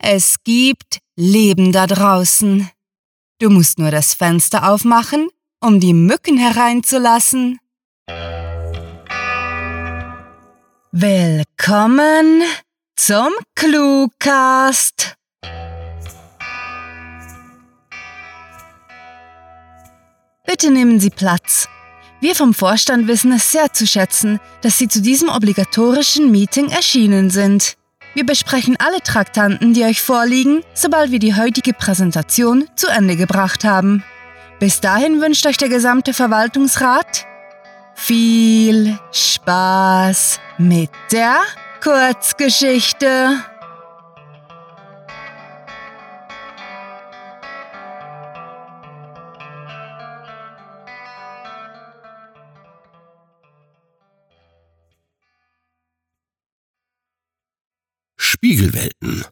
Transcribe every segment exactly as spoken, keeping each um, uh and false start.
Es gibt Leben da draußen. Du musst nur das Fenster aufmachen, um die Mücken hereinzulassen. Willkommen zum Cluecast. Bitte nehmen Sie Platz. Wir vom Vorstand wissen es sehr zu schätzen, dass Sie zu diesem obligatorischen Meeting erschienen sind. Wir besprechen alle Traktanten, die euch vorliegen, sobald wir die heutige Präsentation zu Ende gebracht haben. Bis dahin wünscht euch der gesamte Verwaltungsrat viel Spaß mit der Kurzgeschichte. Spiegelwelten.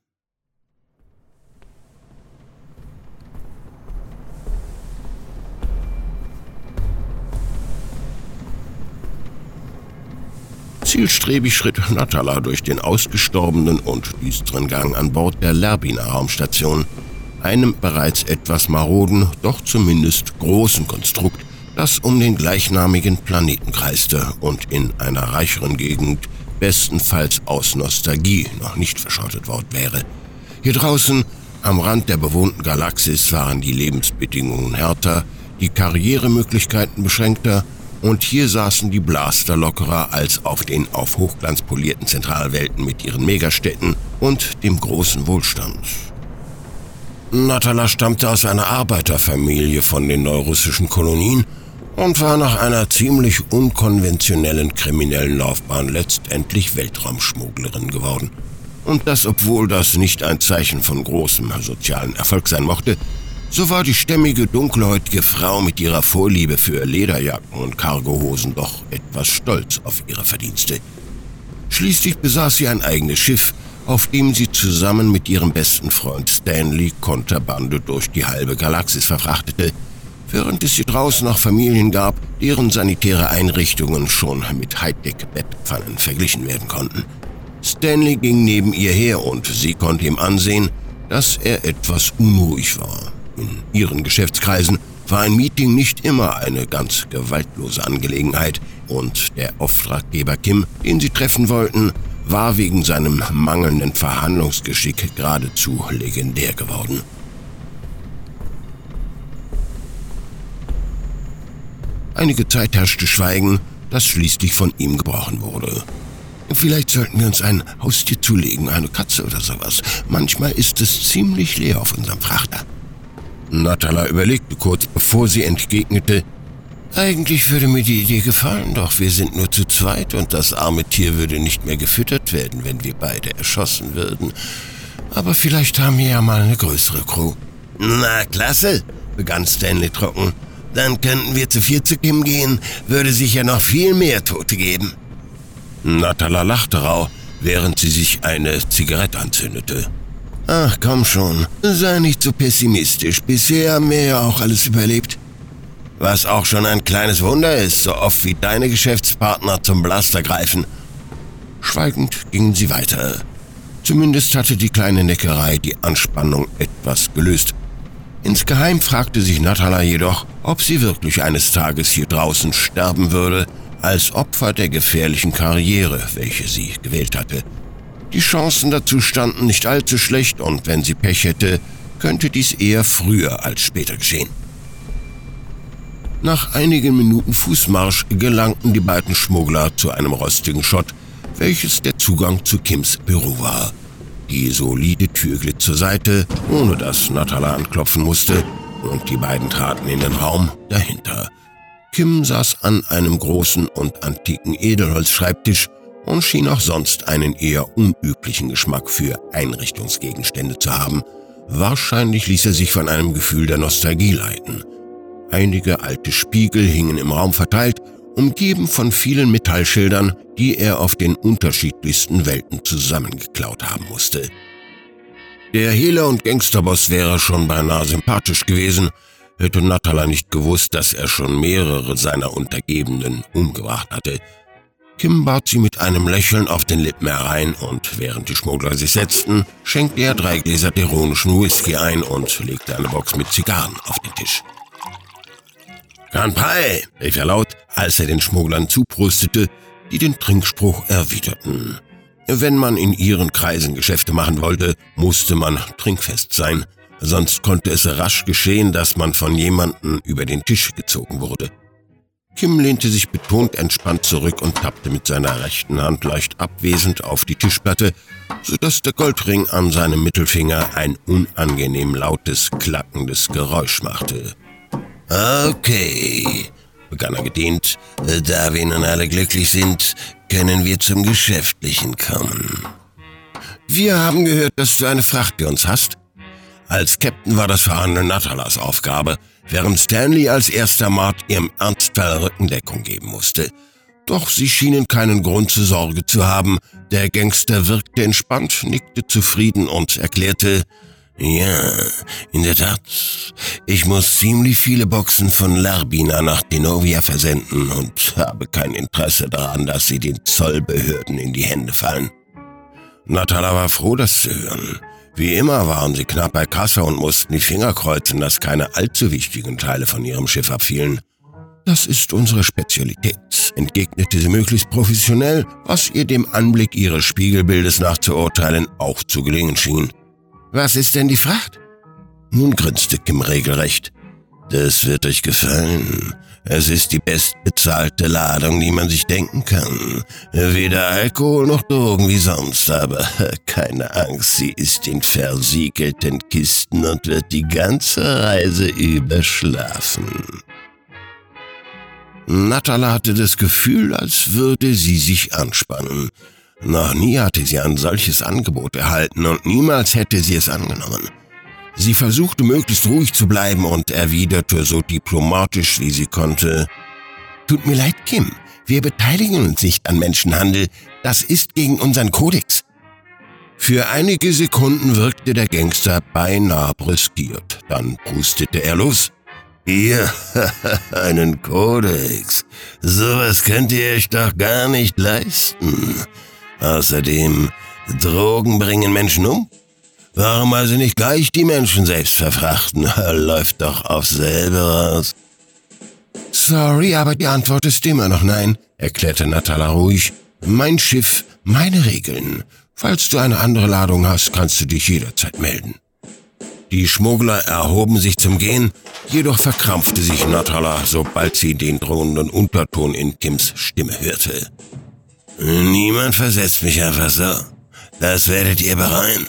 Zielstrebig schritt Natala durch den ausgestorbenen und düsteren Gang an Bord der Lerbina-Raumstation, einem bereits etwas maroden, doch zumindest großen Konstrukt, das um den gleichnamigen Planeten kreiste und in einer reicheren Gegend bestenfalls aus Nostalgie noch nicht verschrottet worden wäre. Hier draußen, am Rand der bewohnten Galaxis, waren die Lebensbedingungen härter, die Karrieremöglichkeiten beschränkter und hier saßen die Blaster lockerer als auf den auf Hochglanz polierten Zentralwelten mit ihren Megastädten und dem großen Wohlstand. Natala stammte aus einer Arbeiterfamilie von den neurussischen Kolonien und war nach einer ziemlich unkonventionellen kriminellen Laufbahn letztendlich Weltraumschmugglerin geworden. Und das, obwohl das nicht ein Zeichen von großem sozialen Erfolg sein mochte, so war die stämmige, dunkelhäutige Frau mit ihrer Vorliebe für Lederjacken und Cargohosen doch etwas stolz auf ihre Verdienste. Schließlich besaß sie ein eigenes Schiff, auf dem sie zusammen mit ihrem besten Freund Stanley Konterbande durch die halbe Galaxis verfrachtete, während es hier draußen noch Familien gab, deren sanitäre Einrichtungen schon mit Hightech-Bettpfannen verglichen werden konnten. Stanley ging neben ihr her und sie konnte ihm ansehen, dass er etwas unruhig war. In ihren Geschäftskreisen war ein Meeting nicht immer eine ganz gewaltlose Angelegenheit und der Auftraggeber Kim, den sie treffen wollten, war wegen seinem mangelnden Verhandlungsgeschick geradezu legendär geworden. Einige Zeit herrschte Schweigen, das schließlich von ihm gebrochen wurde. Vielleicht sollten wir uns ein Haustier zulegen, eine Katze oder sowas. Manchmal ist es ziemlich leer auf unserem Frachter. Natala überlegte kurz, bevor sie entgegnete: Eigentlich würde mir die Idee gefallen, doch wir sind nur zu zweit und das arme Tier würde nicht mehr gefüttert werden, wenn wir beide erschossen würden. Aber vielleicht haben wir ja mal eine größere Crew. Na, klasse, begann Stanley trocken. Dann könnten wir zu viert zu Kim gehen, würde sich ja noch viel mehr Tote geben. Natala lachte rau, während sie sich eine Zigarette anzündete. Ach, komm schon, sei nicht so pessimistisch. Bisher haben wir ja auch alles überlebt. Was auch schon ein kleines Wunder ist, so oft wie deine Geschäftspartner zum Blaster greifen. Schweigend gingen sie weiter. Zumindest hatte die kleine Neckerei die Anspannung etwas gelöst. Insgeheim fragte sich Natala jedoch, ob sie wirklich eines Tages hier draußen sterben würde, als Opfer der gefährlichen Karriere, welche sie gewählt hatte. Die Chancen dazu standen nicht allzu schlecht und wenn sie Pech hätte, könnte dies eher früher als später geschehen. Nach einigen Minuten Fußmarsch gelangten die beiden Schmuggler zu einem rostigen Schott, welches der Zugang zu Kims Büro war. Die solide Tür glitt zur Seite, ohne dass Natala anklopfen musste, und die beiden traten in den Raum dahinter. Kim saß an einem großen und antiken Edelholzschreibtisch und schien auch sonst einen eher unüblichen Geschmack für Einrichtungsgegenstände zu haben. Wahrscheinlich ließ er sich von einem Gefühl der Nostalgie leiten. Einige alte Spiegel hingen im Raum verteilt, umgeben von vielen Metallschildern, die er auf den unterschiedlichsten Welten zusammengeklaut haben musste. Der Hehler und Gangsterboss wäre schon beinahe sympathisch gewesen, hätte Natala nicht gewusst, dass er schon mehrere seiner Untergebenen umgebracht hatte. Kim bat sie mit einem Lächeln auf den Lippen herein und während die Schmuggler sich setzten, schenkte er drei Gläser ironischen Whisky ein und legte eine Box mit Zigarren auf den Tisch. »Kanpai«, rief er laut, als er den Schmugglern zuprostete, die den Trinkspruch erwiderten. Wenn man in ihren Kreisen Geschäfte machen wollte, musste man trinkfest sein, sonst konnte es rasch geschehen, dass man von jemandem über den Tisch gezogen wurde. Kim lehnte sich betont entspannt zurück und tappte mit seiner rechten Hand leicht abwesend auf die Tischplatte, sodass der Goldring an seinem Mittelfinger ein unangenehm lautes, klackendes Geräusch machte. »Okay«, begann er gedehnt, »da wir nun alle glücklich sind, können wir zum Geschäftlichen kommen. Wir haben gehört, dass du eine Fracht für uns hast.« Als Captain war das Verhandeln Natalas Aufgabe, während Stanley als erster Mart ihrem Ernstfall Rückendeckung geben musste. Doch sie schienen keinen Grund zur Sorge zu haben. Der Gangster wirkte entspannt, nickte zufrieden und erklärte, »Ja, in der Tat. Ich muss ziemlich viele Boxen von Larbina nach Denovia versenden und habe kein Interesse daran, dass sie den Zollbehörden in die Hände fallen.« Natala war froh, das zu hören. Wie immer waren sie knapp bei Kasse und mussten die Finger kreuzen, dass keine allzu wichtigen Teile von ihrem Schiff abfielen. »Das ist unsere Spezialität«, entgegnete sie möglichst professionell, was ihr dem Anblick ihres Spiegelbildes nach zu urteilen auch zu gelingen schien. »Was ist denn die Fracht?« Nun grinste Kim regelrecht. »Das wird euch gefallen. Es ist die bestbezahlte Ladung, die man sich denken kann. Weder Alkohol noch Drogen wie sonst, aber keine Angst, sie ist in versiegelten Kisten und wird die ganze Reise über schlafen.« Natala hatte das Gefühl, als würde sie sich anspannen. Noch nie hatte sie ein solches Angebot erhalten und niemals hätte sie es angenommen. Sie versuchte möglichst ruhig zu bleiben und erwiderte so diplomatisch wie sie konnte, »Tut mir leid, Kim, wir beteiligen uns nicht an Menschenhandel, das ist gegen unseren Kodex.« Für einige Sekunden wirkte der Gangster beinahe brüskiert, dann prustete er los. »Ihr, einen Kodex, sowas könnt ihr euch doch gar nicht leisten. Außerdem, Drogen bringen Menschen um. Warum also nicht gleich die Menschen selbst verfrachten? Läuft doch auf selber raus.« »Sorry, aber die Antwort ist immer noch nein«, erklärte Natala ruhig. »Mein Schiff, meine Regeln. Falls du eine andere Ladung hast, kannst du dich jederzeit melden.« Die Schmuggler erhoben sich zum Gehen, jedoch verkrampfte sich Natala, sobald sie den drohenden Unterton in Kims Stimme hörte. »Niemand versetzt mich einfach so. Das werdet ihr bereuen.«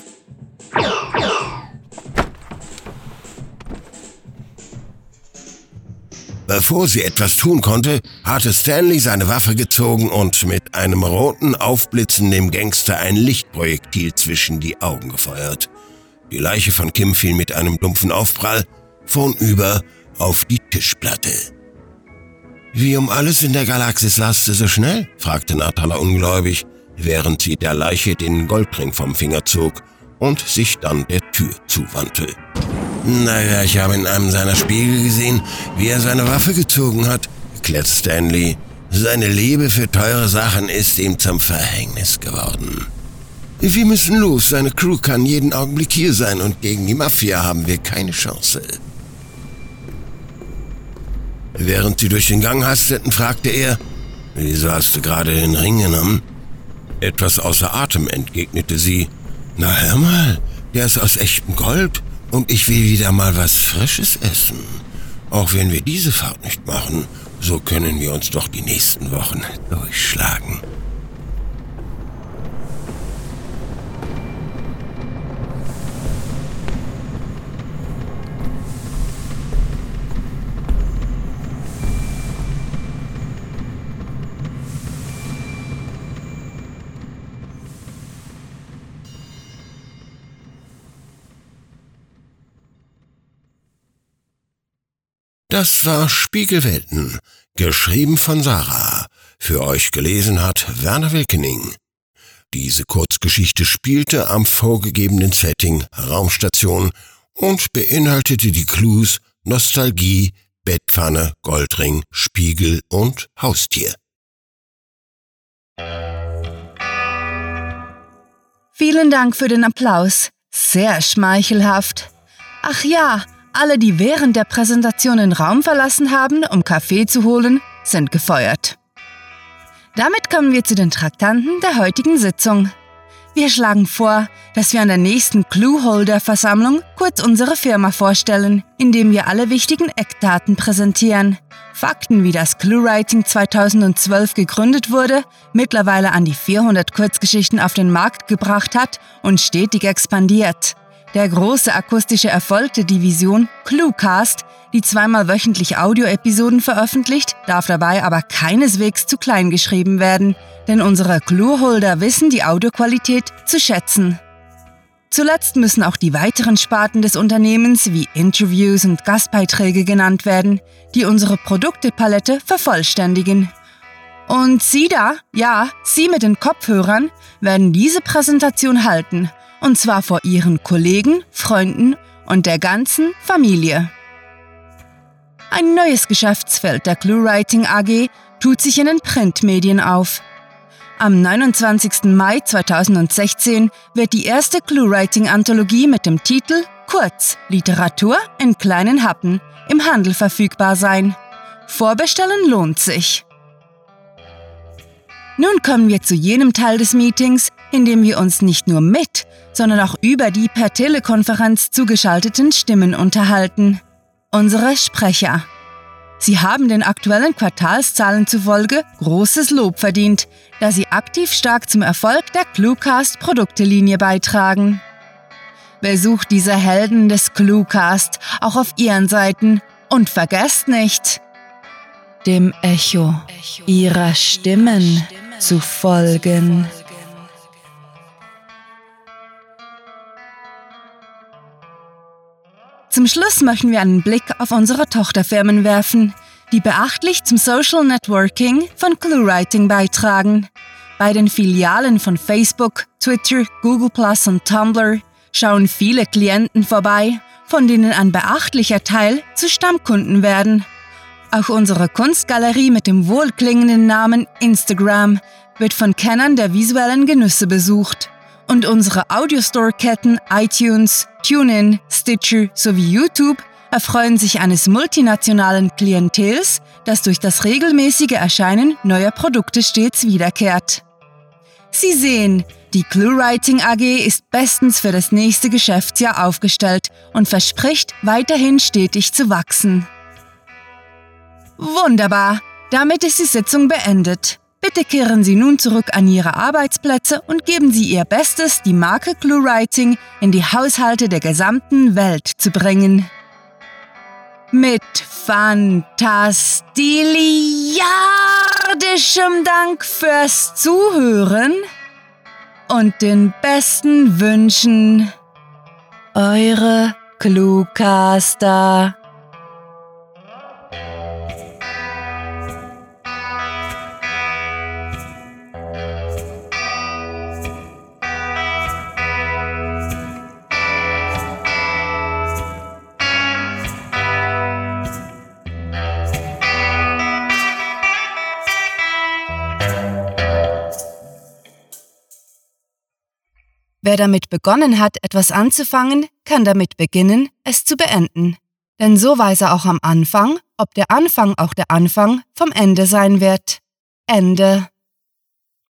Bevor sie etwas tun konnte, hatte Stanley seine Waffe gezogen und mit einem roten Aufblitzen dem Gangster ein Lichtprojektil zwischen die Augen gefeuert. Die Leiche von Kim fiel mit einem dumpfen Aufprall vornüber auf die Tischplatte. »Wie um alles in der Galaxis warst du so schnell?« fragte Natala ungläubig, während sie der Leiche den Goldring vom Finger zog und sich dann der Tür zuwandte. »Naja, ich habe in einem seiner Spiegel gesehen, wie er seine Waffe gezogen hat«, erklärte Stanley. »Seine Liebe für teure Sachen ist ihm zum Verhängnis geworden.« »Wir müssen los, seine Crew kann jeden Augenblick hier sein und gegen die Mafia haben wir keine Chance.« Während sie durch den Gang hasteten, fragte er, »Wieso hast du gerade den Ring genommen?« Etwas außer Atem entgegnete sie, »Na hör mal, der ist aus echtem Gold und ich will wieder mal was Frisches essen. Auch wenn wir diese Fahrt nicht machen, so können wir uns doch die nächsten Wochen durchschlagen.« Das war Spiegelwelten, geschrieben von Sarah. Für euch gelesen hat Werner Wilkening. Diese Kurzgeschichte spielte am vorgegebenen Setting Raumstation und beinhaltete die Clues Nostalgie, Bettpfanne, Goldring, Spiegel und Haustier. Vielen Dank für den Applaus. Sehr schmeichelhaft. Ach ja, alle, die während der Präsentation den Raum verlassen haben, um Kaffee zu holen, sind gefeuert. Damit kommen wir zu den Traktanten der heutigen Sitzung. Wir schlagen vor, dass wir an der nächsten Clueholder-Versammlung kurz unsere Firma vorstellen, indem wir alle wichtigen Eckdaten präsentieren. Fakten, wie das ClueWriting zweitausendzwölf gegründet wurde, mittlerweile an die vierhundert Kurzgeschichten auf den Markt gebracht hat und stetig expandiert. Der große akustische Erfolg der Division ClueCast, die zweimal wöchentlich Audioepisoden veröffentlicht, darf dabei aber keineswegs zu klein geschrieben werden, denn unsere Clueholder wissen die Audioqualität zu schätzen. Zuletzt müssen auch die weiteren Sparten des Unternehmens wie Interviews und Gastbeiträge genannt werden, die unsere Produktepalette vervollständigen. Und Sie da, ja, Sie mit den Kopfhörern, werden diese Präsentation halten, und zwar vor Ihren Kollegen, Freunden und der ganzen Familie. Ein neues Geschäftsfeld der ClueWriting A G tut sich in den Printmedien auf. Am neunundzwanzigsten Mai zweitausendsechzehn wird die erste ClueWriting-Anthologie mit dem Titel Kurz – Literatur in kleinen Happen im Handel verfügbar sein. Vorbestellen lohnt sich. Nun kommen wir zu jenem Teil des Meetings, in dem wir uns nicht nur mit, sondern auch über die per Telekonferenz zugeschalteten Stimmen unterhalten. Unsere Sprecher. Sie haben den aktuellen Quartalszahlen zufolge großes Lob verdient, da sie aktiv stark zum Erfolg der ClueCast-Produktelinie beitragen. Besucht diese Helden des ClueCast auch auf ihren Seiten und vergesst nicht, dem Echo ihrer Stimmen zu folgen. Zum Schluss möchten wir einen Blick auf unsere Tochterfirmen werfen, die beachtlich zum Social Networking von ClueWriting beitragen. Bei den Filialen von Facebook, Twitter, Google Plus und Tumblr schauen viele Klienten vorbei, von denen ein beachtlicher Teil zu Stammkunden werden. Auch unsere Kunstgalerie mit dem wohlklingenden Namen Instagram wird von Kennern der visuellen Genüsse besucht. Und unsere Audio-Store-Ketten iTunes, TuneIn, Stitcher sowie YouTube erfreuen sich eines multinationalen Klientels, das durch das regelmäßige Erscheinen neuer Produkte stets wiederkehrt. Sie sehen, die ClueWriting A G ist bestens für das nächste Geschäftsjahr aufgestellt und verspricht, weiterhin stetig zu wachsen. Wunderbar, damit ist die Sitzung beendet. Bitte kehren Sie nun zurück an Ihre Arbeitsplätze und geben Sie Ihr Bestes, die Marke ClueWriting in die Haushalte der gesamten Welt zu bringen. Mit fantastiliardischem Dank fürs Zuhören und den besten Wünschen, eure ClueCaster. Wer damit begonnen hat, etwas anzufangen, kann damit beginnen, es zu beenden. Denn so weiß er auch am Anfang, ob der Anfang auch der Anfang vom Ende sein wird. Ende.